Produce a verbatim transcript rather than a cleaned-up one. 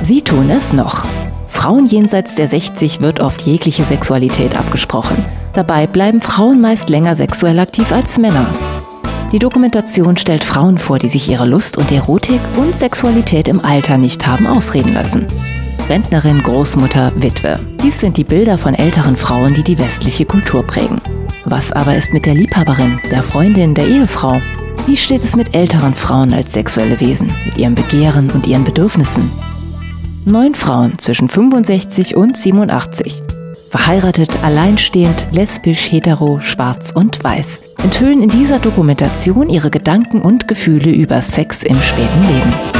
Sie tun es noch. Frauen jenseits der sechzig wird oft jegliche Sexualität abgesprochen. Dabei bleiben Frauen meist länger sexuell aktiv als Männer. Die Dokumentation stellt Frauen vor, die sich ihre Lust und Erotik und Sexualität im Alter nicht haben ausreden lassen. Rentnerin, Großmutter, Witwe. Dies sind die Bilder von älteren Frauen, die die westliche Kultur prägen. Was aber ist mit der Liebhaberin, der Freundin, der Ehefrau? Wie steht es mit älteren Frauen als sexuelle Wesen, mit ihrem Begehren und ihren Bedürfnissen? Neun Frauen zwischen fünfundsechzig und siebenundachtzig, verheiratet, alleinstehend, lesbisch, hetero, schwarz und weiß, enthüllen in dieser Dokumentation ihre Gedanken und Gefühle über Sex im späten Leben.